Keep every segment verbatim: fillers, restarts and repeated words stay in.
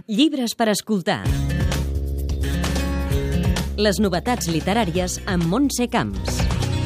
Llibres per escoltar. Les novetats literàries amb Montse Camps.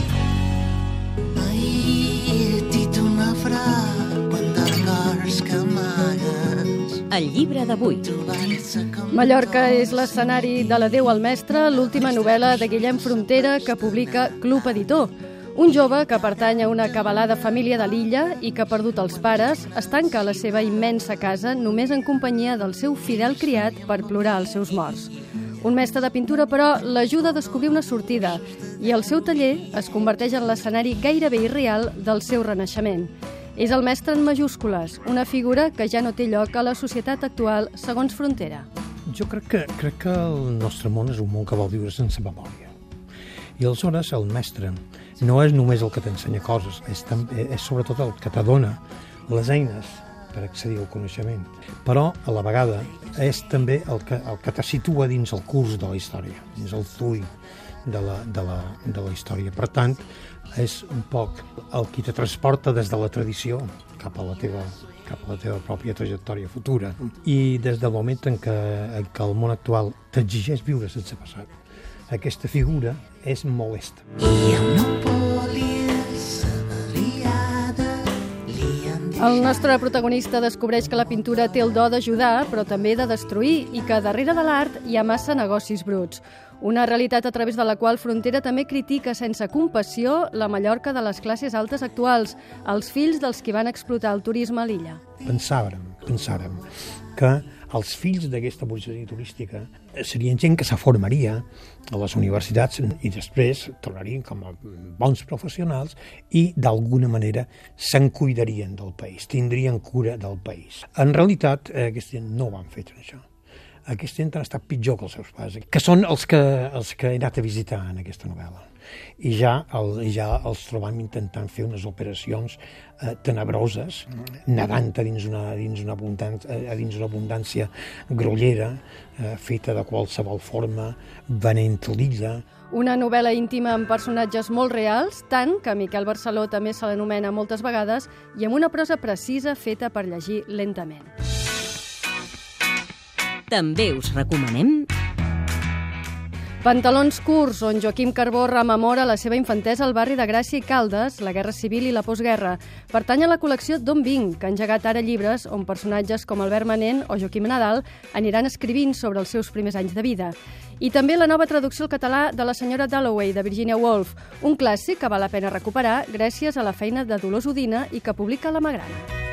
El llibre d'avui. Mallorca és l'escenari de L'adéu al mestre, l'última novel·la de Guillem Frontera que publica Club Editor. Un jove que pertany a una acabalada família de l'illa i que ha perdut els pares es tanca a la seva immensa casa només en companyia del seu fidel criat per plorar els seus morts. Un mestre de pintura, però, l'ajuda a descobrir una sortida i el seu taller es converteix en l'escenari gairebé irreal del seu renaixement. És el mestre en majúscules, una figura que ja no té lloc a la societat actual, segons Frontera. Jo crec que, crec que el nostre món és un món que vol viure sense memòria. I aleshores el mestre no és només el que t'ensenya coses, és, també, és sobretot el que t'adona les eines per accedir al coneixement. Però, a la vegada, és també el que, el que te situa dins el curs de la història, dins el fluid de la, de la, de la història. Per tant, és un poc el qui te transporta des de la tradició cap a la teva, cap a la teva pròpia trajectòria futura. I des del moment en què, en què el món actual t'exigeix viure sense passat, aquesta figura és molesta. El nostre protagonista descobreix que la pintura té el do d'ajudar, però també de destruir, i que darrere de l'art hi ha massa negocis bruts. Una realitat a través de la qual Frontera també critica sense compassió la Mallorca de les classes altes actuals, els fills dels qui van explotar el turisme a l'illa. Pensàvem, pensàvem que els fills d'aquesta burgesia turística serien gent que se formaria a les universitats i després tornarien com a bons professionals i d'alguna manera se'n cuidarien del país, tindrien cura del país. En realitat, aquesta gent no ho han fet això. Aquesta gent han estat pitjor que els seus pares, que són els que, els que he anat a visitar en aquesta novel·la. I ja, el, ja els trobam intentant fer unes operacions eh, tenebroses, nedant a dins una, dins una, abundància, a dins una abundància grollera, eh, feta de qualsevol forma, venent l'illa. Una novel·la íntima amb personatges molt reals, tant que Miquel Barceló també se l'anomena moltes vegades, i amb una prosa precisa feta per llegir lentament. També us recomanem Pantalons curts, on Joaquim Carbó rememora la seva infantesa al barri de Gràcia i Caldes, la Guerra Civil i la postguerra. Pertany a la col·lecció D'on vinc, que ha engegat ara llibres on personatges com Albert Manent o Joaquim Nadal aniran escrivint sobre els seus primers anys de vida. I també la nova traducció al català de La senyora Dalloway, de Virginia Woolf, un clàssic que val la pena recuperar gràcies a la feina de Dolors Udina i que publica La Magrana.